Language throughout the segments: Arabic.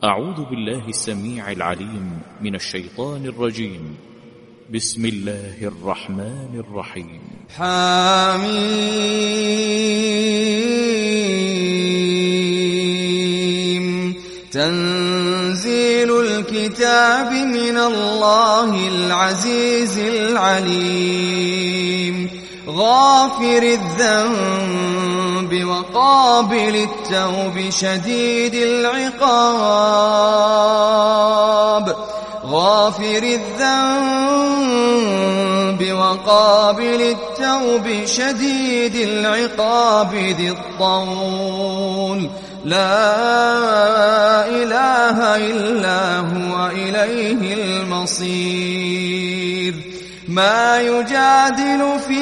أعوذ بالله السميع العليم من الشيطان الرجيم. بسم الله الرحمن الرحيم. حميم. تنزيل الكتاب من الله العزيز العليم. غافر الذنب وقابل التوب شديد العقاب. غافر الذنب وقابل التوب شديد العقاب ذي الطول. لا إله إلا هو إليه المصير. ما يجادل في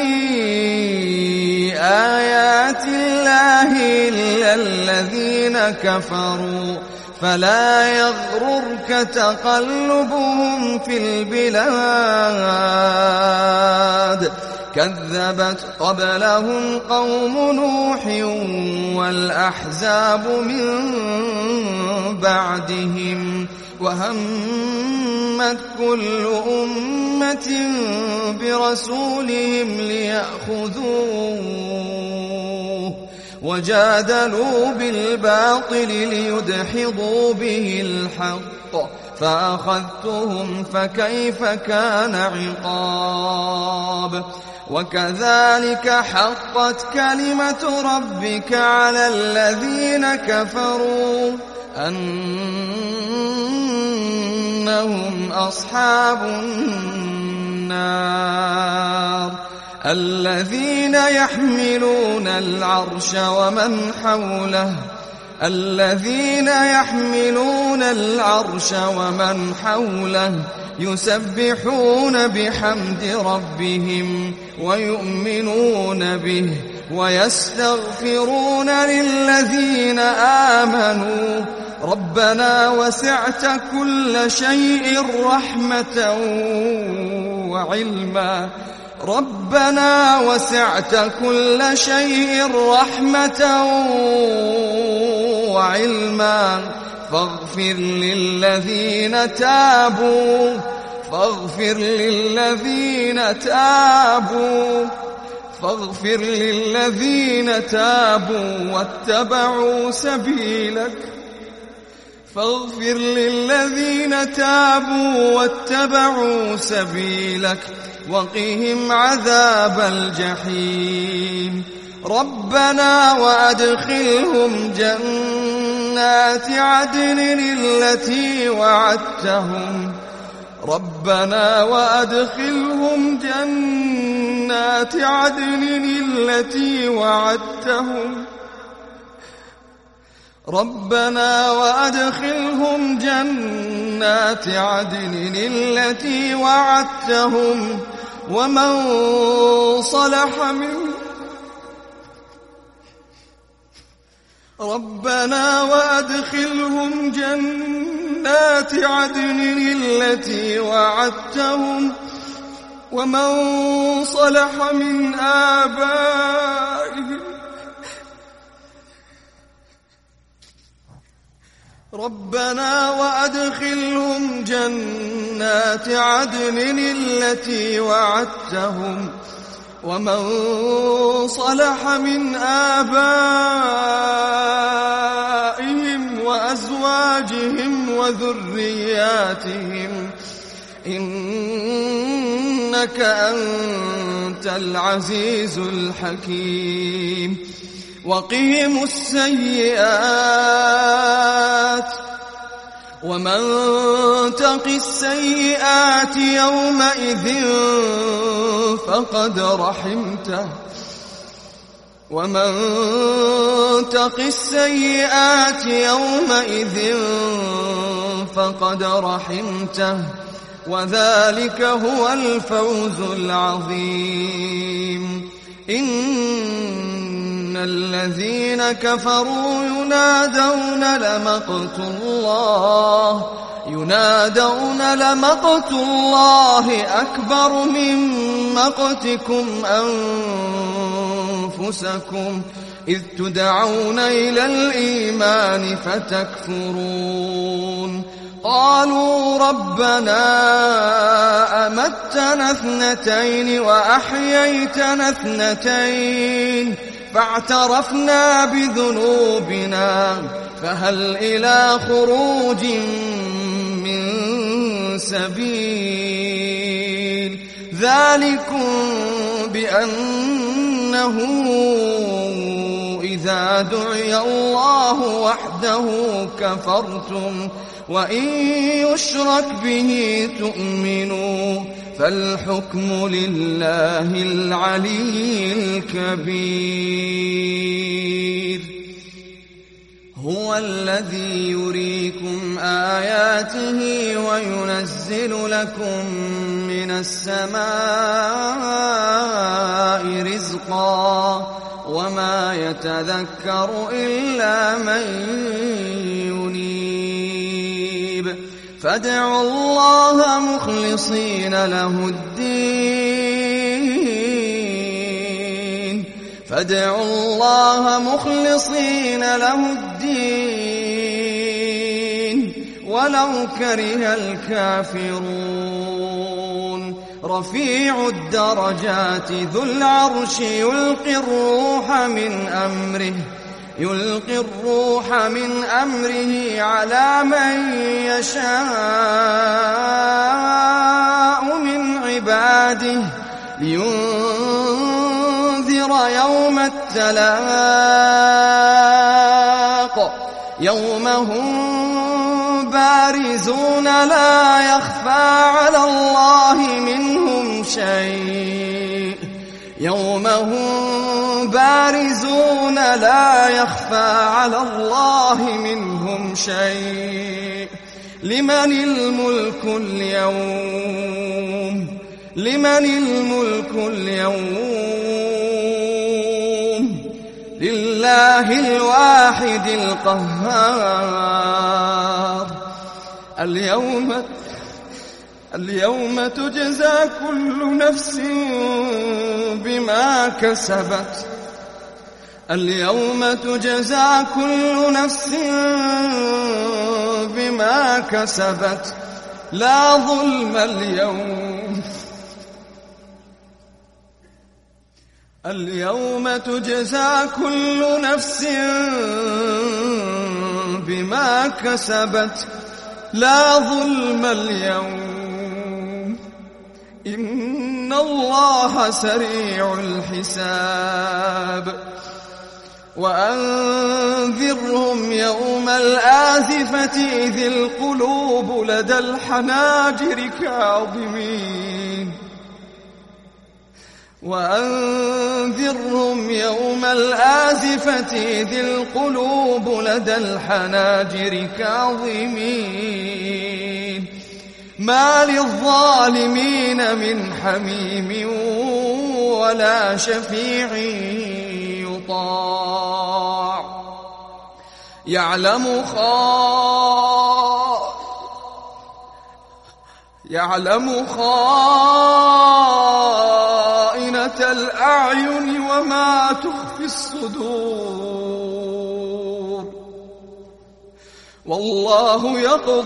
آيات الله إلا الذين كفروا فلا يغررك تقلبهم في البلاد. كذبت قبلهم قوم نوح والأحزاب من بعدهم وهمت كل أمة برسولهم ليأخذوه وجادلوا بالباطل ليدحضوا به الحق فأخذتهم فكيف كان عقاب. وكذلك حقت كلمة ربك على الذين كفروا أنهم أصحاب النار. الذين يحملون العرش ومن حوله يسبحون بحمد ربهم ويؤمنون به ويستغفرون للذين آمنوا ربنا وسعت كل شيء رحمة وعلما. ربنا وسعت كل شيء رحمة وعلما فاغفر للذين تابوا واتبعوا سبيلك وقهم عذاب الجحيم. ربنا وأدخلهم جنات عدن التي وعدتهم ومن صلح من آبائهم. ربنا وأدخلهم جنات عدن التي وعدتهم ومن صلح من آبائهم وأزواجهم وذرياتهم إنك أنت العزيز الحكيم. وقهم السيئات ومن تق السيئات يومئذ فقد رحمته وذلك هو الفوز العظيم. إن الذين كفروا ينادون لمقت الله أكبر من مقتكم أنفسكم إذ تدعون إلى الإيمان فتكفرون ربنا أمتنا 2 وأحييتنا 2 فاعترفنا بذنوبنا فهل إلى خروج من سبيل ذلكم بأنه إذا دعي الله وحده كفرتم وإن يشرك به تؤمنوا فالحكم لله العلي الكبير. هو الذي يريكم آياته وينزل لكم من السماء رزقا وما يتذكر إلا من ينيب فادعوا الله مخلصين له الدين ولو كره الكافرون. رفيع الدرجات ذو العرش يلقي الروح من أمره على من يشاء من عباده لينذر يوم التلاق يوم هم بارزون لا يخفى على الله منهم شيء لمن الملك اليوم لله الواحد القهار. اليوم تجزى كل نفس بما كسبت لا ظلم اليوم تجزى كل نفس بما كسبت لا ظلم اليوم إن الله سريع الحساب. وأنذرهم يوم الآزفة إذ القلوب لدى الحناجر كاظمين ما للظالمين من حميم ولا شفيع يطاع يعلم خائنة الأعين وما تخفي الصدور والله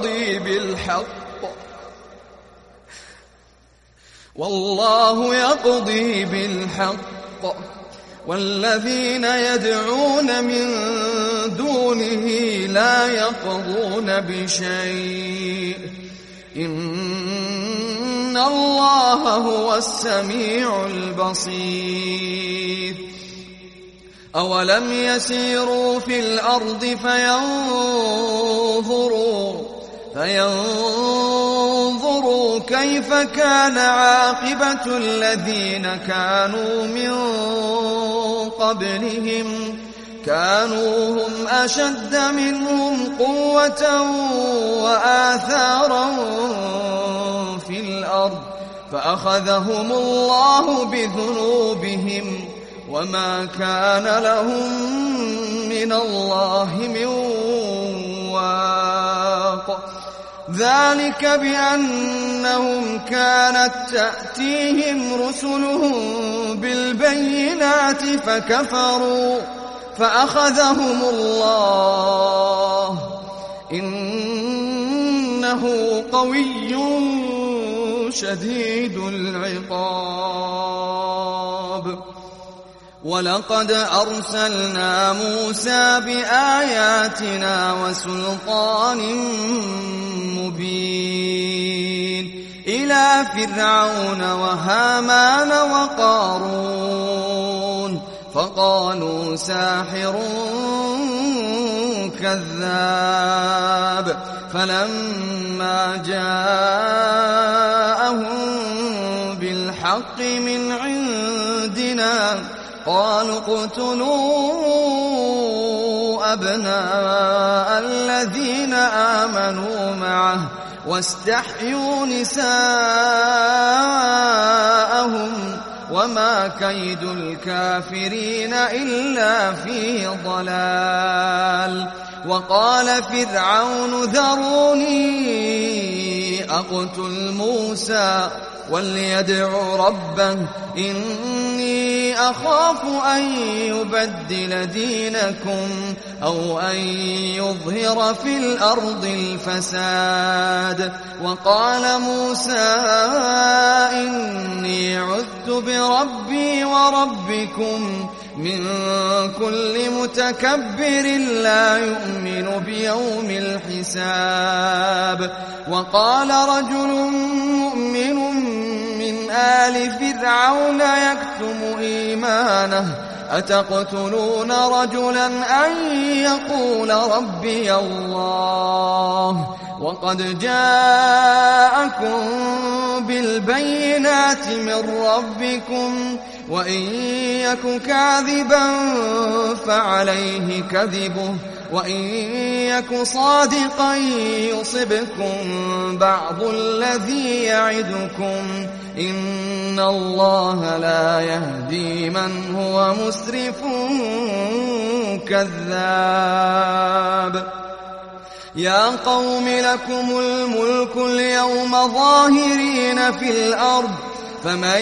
يقضي بالحق والذين يدعون من دونه لا يقضون بشيء إن الله هو السميع البصير. أولم يسيروا في الأرض فينظروا كيف كان عاقبة الذين كانوا من قبلهم كانوا هم أشد منهم قوة وآثارا في الأرض فأخذهم الله بذنوبهم وما كان لهم من الله من واق. ذلك بأنهم كانت تأتيهم رسلهم بالبينات فكفروا فأخذهم الله إن إنه قوي شديد العقاب. ولقد أرسلنا موسى بآياتنا وسلطان مبين إلى فرعون وهامان وقارون فقالوا ساحر كذاب. فلما جاءهم بالحق من عندنا قالوا اقتلوا أبناء الذين آمنوا معه واستحيوا نساءهم وما كيد الكافرين إلا في ضلال. وقال فرعون ذروني أقتل موسى وليدع ربه إني أخاف أن يبدل دينكم أو أن يظهر في الأرض الفساد. وقال موسى إني عذت بربي وربكم من كل متكبر لا يؤمن بيوم الحساب. وقال رجل مؤمن من آل فرعون يكتم إيمانه أتقتلون رجلا أن يقول ربي الله وقد جاءكم بالبينات من ربكم وإن يك كاذبا فعليه كذبه وإن يك صادقا يصبكم بعض الذي يعدكم إن الله لا يهدي من هو مسرف كذاب. يا قوم لكم الملك اليوم ظاهرين في الأرض فمن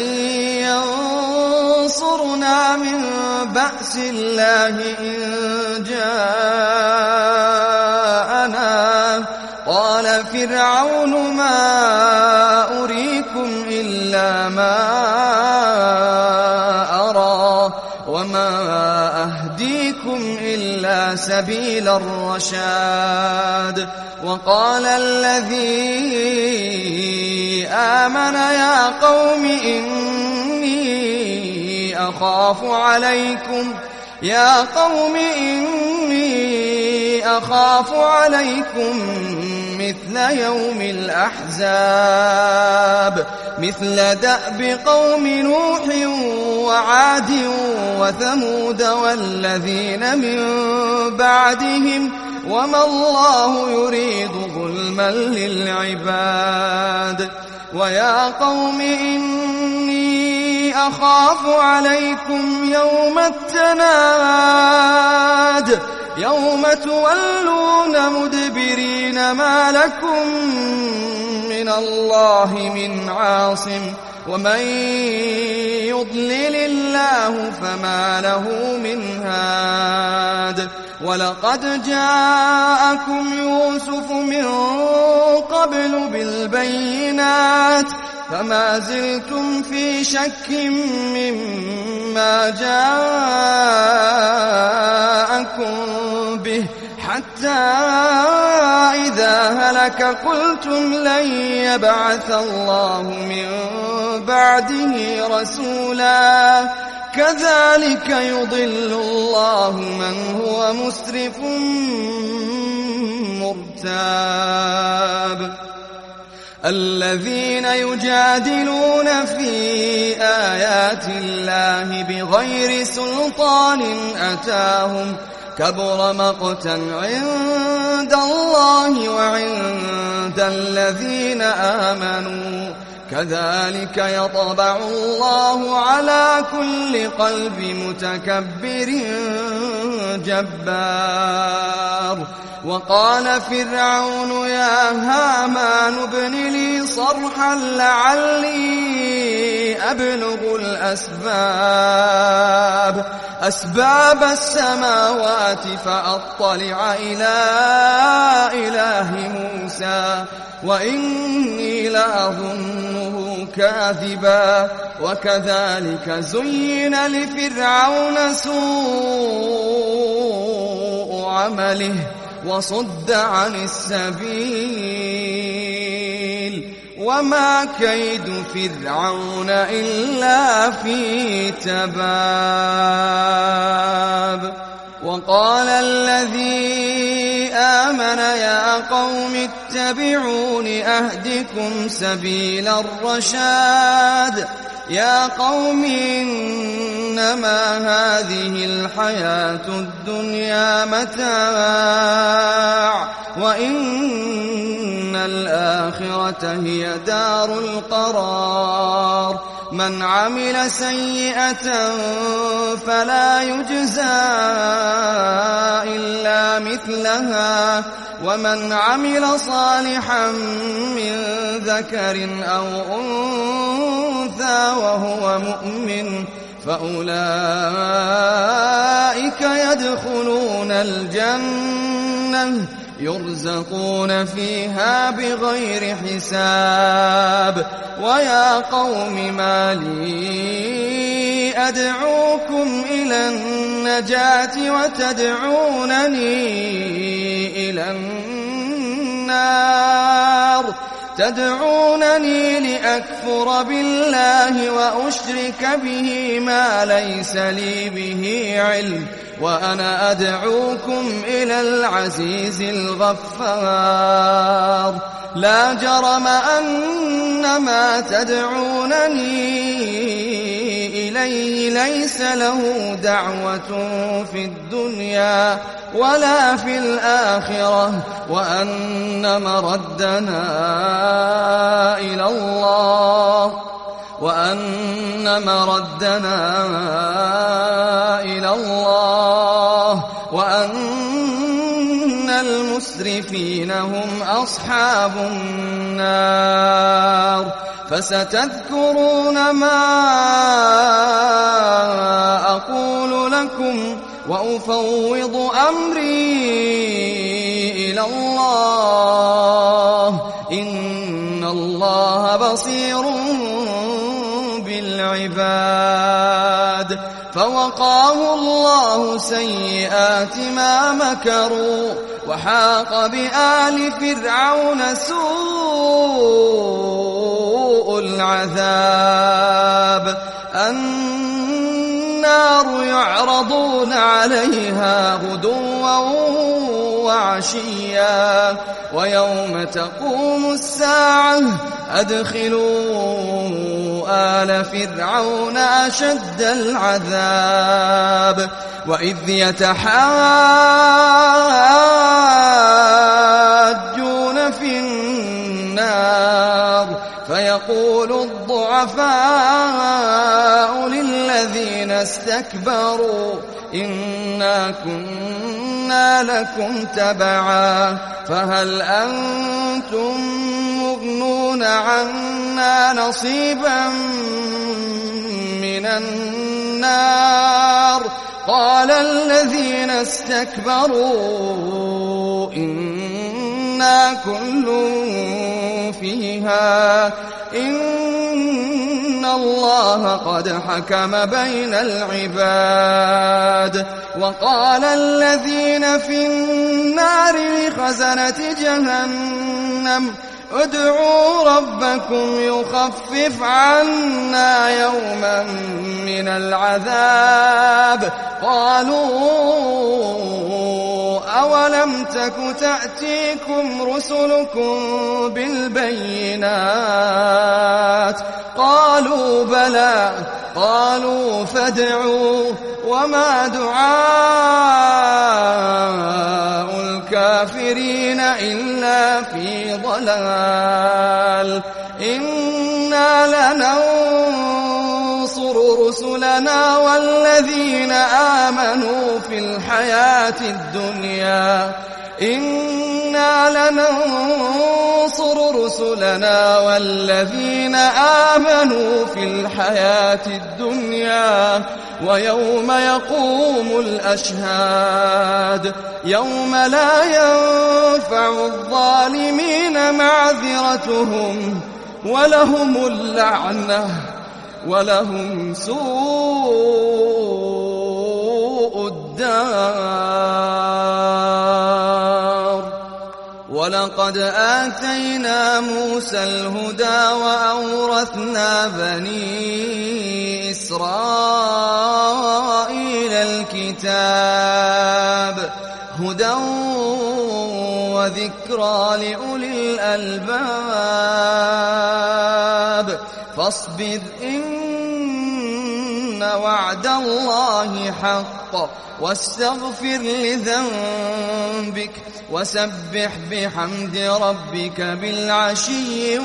ينصرنا من بأس الله إن جاءنا. قال فرعون ما أريكم إلا ما أرى وما أهديكم إلا سبيل الرشاد. وقال الذي آمن يا قوم إني أخاف عليكم مثل يوم الأحزاب مثل دأب قوم نوح وعاد وثمود والذين من بعدهم وما الله يريد ظلما للعباد. ويا قوم إني أخاف عليكم يوم التناد يوم تولون مدبرين ما لكم من الله من عاصم ومن يضلل الله فما له من هاد. ولقد جاءكم يوسف من قبل بالبينات فما زلتم في شك مما جاءكم به حتى إذا هلك قلتم لن يبعث الله من بعده رسولا كذلك يضل الله من هو مسرف مرتاب. الذين يجادلون في آيات الله بغير سلطان أتاهم كبر مقتا عند الله وعند الذين آمنوا كذلك يطبع الله على كل قلب متكبر جبار. وقال فرعون يا هامان ابن لي صرحا لعلي أبلغ أسباب السماوات فأطلع إلى إله موسى وإني لأظنه كاذبا وكذلك زين لفرعون سوء عمله وصد عن السبيل وما كيد فرعون إلا في تباب. وقال الذي آمن يا قوم اتبعون أهدكم سبيل الرشاد. يا قوم إنما هذه الحياة الدنيا متاع وإن الآخرة هي دار القرار. من عمل سيئة فلا يجزى إلا مثلها ومن عمل صالحا من ذكر أو أنثى وهو مؤمن فأولئك يدخلون الجنة يرزقون فيها بغير حساب. ويا قوم ما لي أدعوكم إلى النجاة وتدعونني إلى النار تدعونني لأكفر بالله وأشرك به ما ليس لي به علم وأنا أدعوكم إلى العزيز الغفار. لا جرم أن ما تدعونني إليه ليس له دعوة في الدنيا ولا في الآخرة وأن مردنا إلى الله وأن المسرفين هم أصحاب النار. فستذكرون ما أقول لكم وأفوض أمري إلى الله إن الله بصير بالعباد. فوقاه الله سيئات ما مكروا وحاق بآل فرعون سوء العذاب. النار يعرضون عليها غدوا وعشيا ويوم تقوم الساعة أدخلوا آل فرعون أشد العذاب. وإذ يتحاجون في النار فيقول الضعفاء للذين استكبروا إنا كنا لكم تبعا فهل أنتم مغنون عنا نصيبا من النار. قال الذين استكبروا إنا كل فيها إن الله قد حكم بين العباد. وقال الذين في النار لخزنة جهنم ادعوا ربكم يخفف عنا يوما من العذاب. قالوا أولم تك تأتيكم رسلكم بالبينات قالوا بلى قالوا فادعوا وما دعاء الكافرين إلا في ضلال. إنا لننصر رسلنا والذين آمنوا في الحياة الدنيا إنا لننصر رسلنا والذين آمنوا في الحياة الدنيا ويوم يقوم الأشهاد يوم لا ينفع الظالمين معذرتهم ولهم اللعنة ولهم سوء الدار. ولقد آتينا موسى الهدى وأورثنا بني إسرائيل الكتاب هدى وذكرى لأولي الألباب. فاصبر إن وعد الله حق واستغفر لذنبك وسبح بحمد ربك بالعشي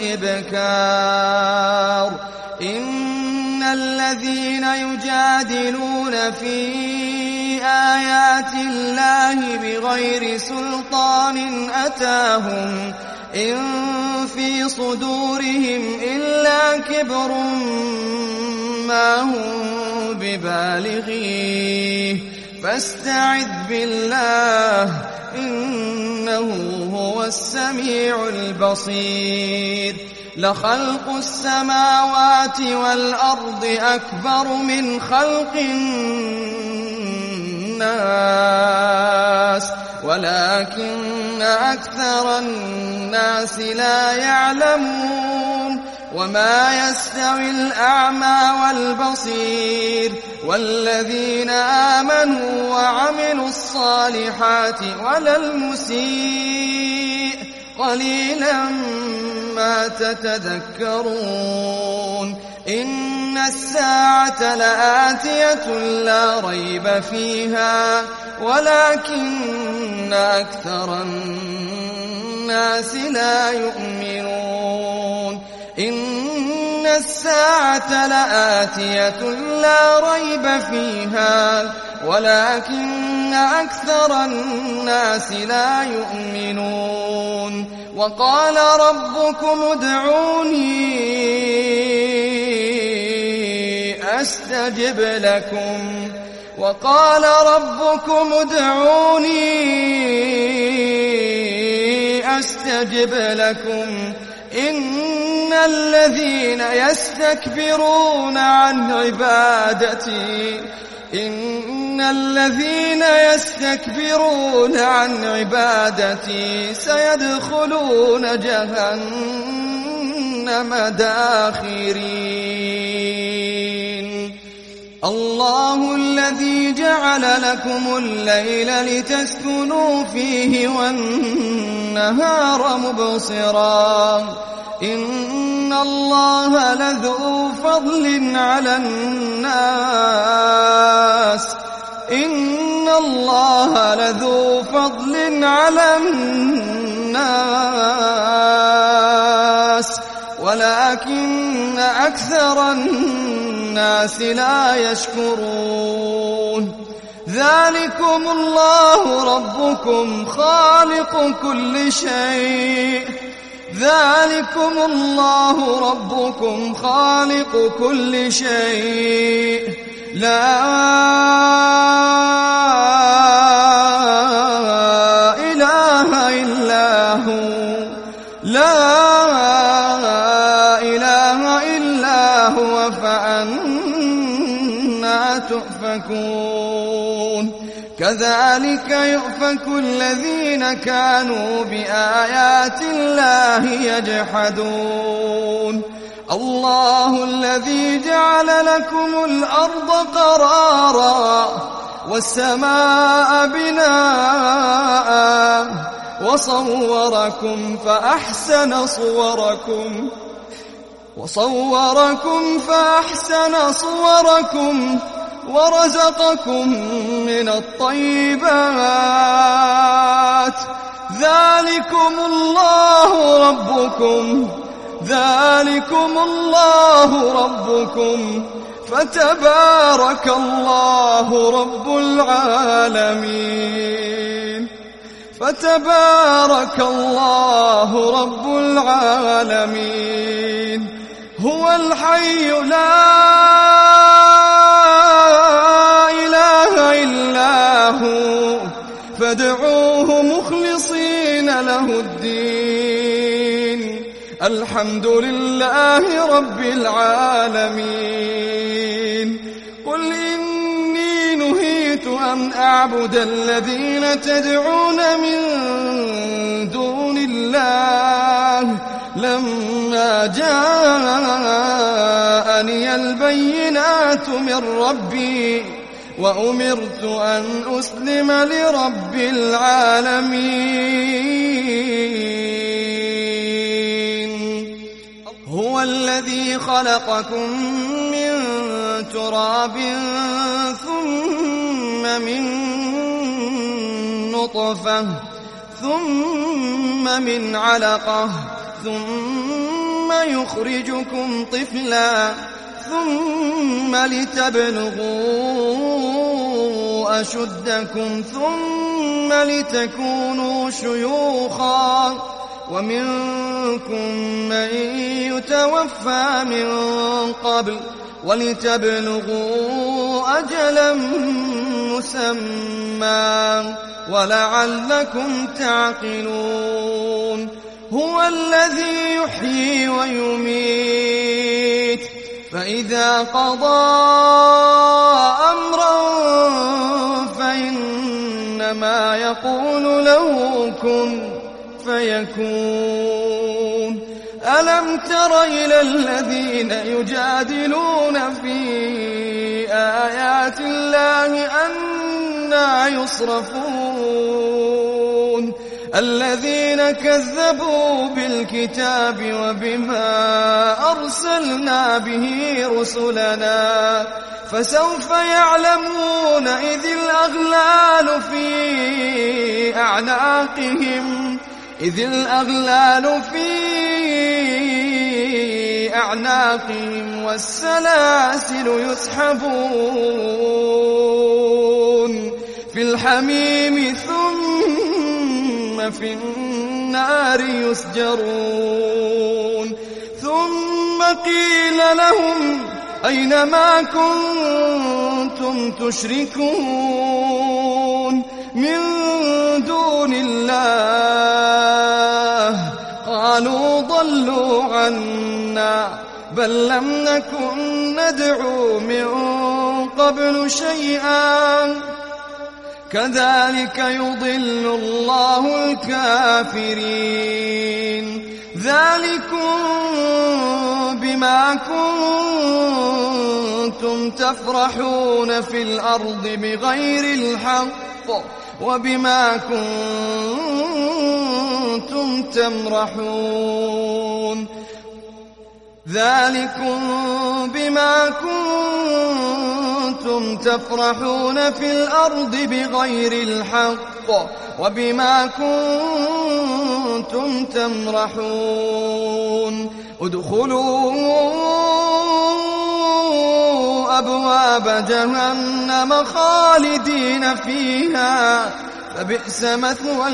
والإبكار. إن الذين يجادلون في آيات الله بغير سلطان أتاهم إن في صدورهم إلا كبر ما هم ببالغيه فاستعذ بالله إنه هو السميع البصير. لخلق السماوات والأرض أكبر من خلق الناس ولكن أكثر الناس لا يعلمون. وما يستوي الأعمى والبصير والذين آمنوا وعملوا الصالحات ولا المسيء قليلا ما تتذكرون. إن الساعة لآتية لا ريب فيها ولكن أكثر الناس لا يؤمنون. إن الساعة لآتية لا ريب فيها ولكن أكثر الناس لا يؤمنون. وقال ربكم ادعوني أستجب لكم وقال ربكم ادعوني أستجب لكم إن الذين يستكبرون عن عبادتي سيدخلون جهنم داخرين. الله الذي جعل لكم الليل لتسكنوا فيه والنهار مبصرا إن الله لذو فضل على الناس ولكن أكثر الناس لا يشكرون. ذلكم الله ربكم خالق كل شيء لا إله إلا هو فأنا تؤفكون. كذلك يؤفك الذين كانوا بآيات الله يجحدون. الله الذي جعل لكم الأرض قرارا والسماء بناء وصوركم فأحسن صوركم ورزقكم من الطيبات. ذلكم الله ربكم فتبارك الله رب العالمين. فتبارك الله رب العالمين. هو الحي لا إله إلا هو فادعوه مخلصين له الدين. الحمد لله رب العالمين. قل إني نهيت أن أعبد الذين تدعون من دون الله لما جاءني البينات من ربي وأمرت أن أسلم لرب العالمين. هو الذي خلقكم من تراب ثم من نطفة ثم من علقة ثم يخرجكم طفلا ثم لتبلغوا أشدكم ثم لتكونوا شيوخا ومنكم من يتوفى من قبل ولتبلغوا أجلا مسمى ولعلكم تعقلون. هو الذي يحيي ويميت فإذا قضى أمرا فإنما يقول له كن فيكون. ألم تر إلى الذين يجادلون في آيات الله أنى يصرفون؟ الذين كذبوا بالكتاب وبما أرسلنا به رسلنا فسوف يعلمون إذ الأغلال في أعناقهم والسلاسل يسحبون في الحميم ثم في النار يسجرون. ثم قيل لهم أين ما كنتم تشركون من دون الله قالوا ضلوا عنا بل لم نكن ندعو من قبل شيئا كذلك يضل الله الكافرين. ذلكم بما كنتم تفرحون في الأرض بغير الحق وبما كنتم تمرحون. ذلكم بما كنتم تفرحون في الأرض بغير الحق وبما كنتم تمرحون. ادخلوا أبواب جهنم خالدين فيها فبئس مثوى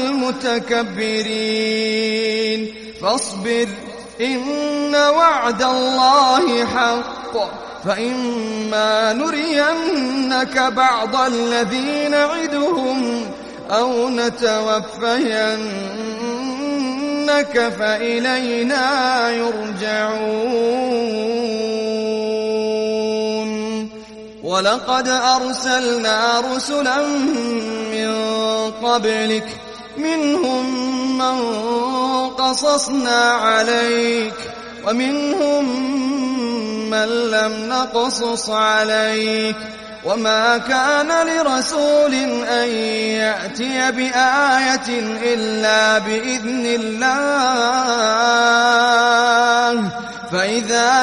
المتكبرين. فاصبر إن وعد الله حق فإما نرينك بعض الذي نعدهم أو نتوفينك فإلينا يرجعون. ولقد أرسلنا رسلا من قبلك منهم من قصصنا عليك ومنهم من لم نقصص عليك وما كان لرسول أن يأتي بآية إلا بإذن الله فإذا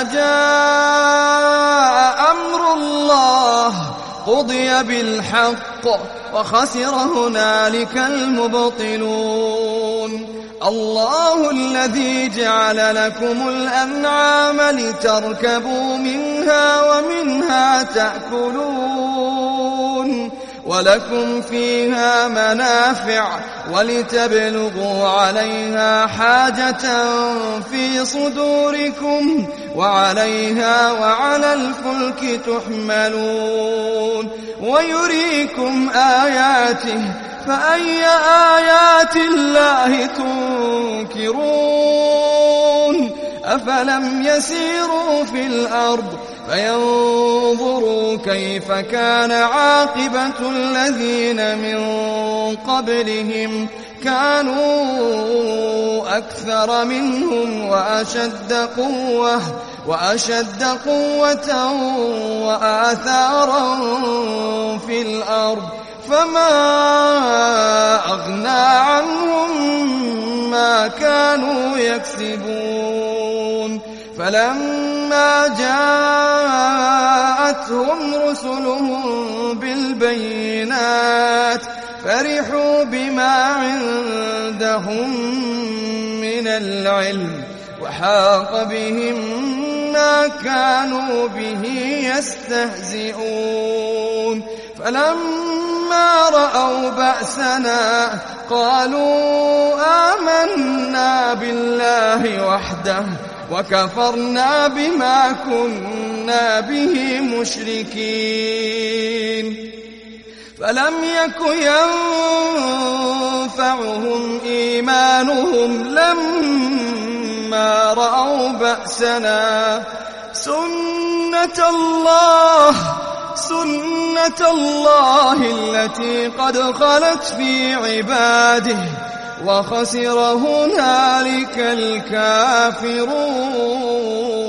جاء أمر الله قضي بالحق وخسر هنالك المبطلون. الله الذي جعل لكم الأنعام لتركبوا منها ومنها تأكلون ولكم فيها منافع ولتبلغوا عليها حاجة في صدوركم وعليها وعلى الفلك تحملون ويريكم آياته فأي آيات الله تنكرون أفلم يسيروا في الأرض فينظروا كيف كان عاقبة الذين من قبلهم كانوا أكثر منهم وأشد قوة وآثارا في الأرض فما أغنى عنهم ما كانوا يكسبون فلما جاءتهم رسلهم بالبينات فرحوا بما عندهم من العلم وحاق بهم ما كانوا به يستهزئون فلما رأوا بأسنا قالوا آمنا بالله وحده وكفرنا بما كنا به مشركين فلم يك ينفعهم إيمانهم لما رأوا بأسنا سنة الله التي قد خلت في عباده وخسر هنالك الكافرون.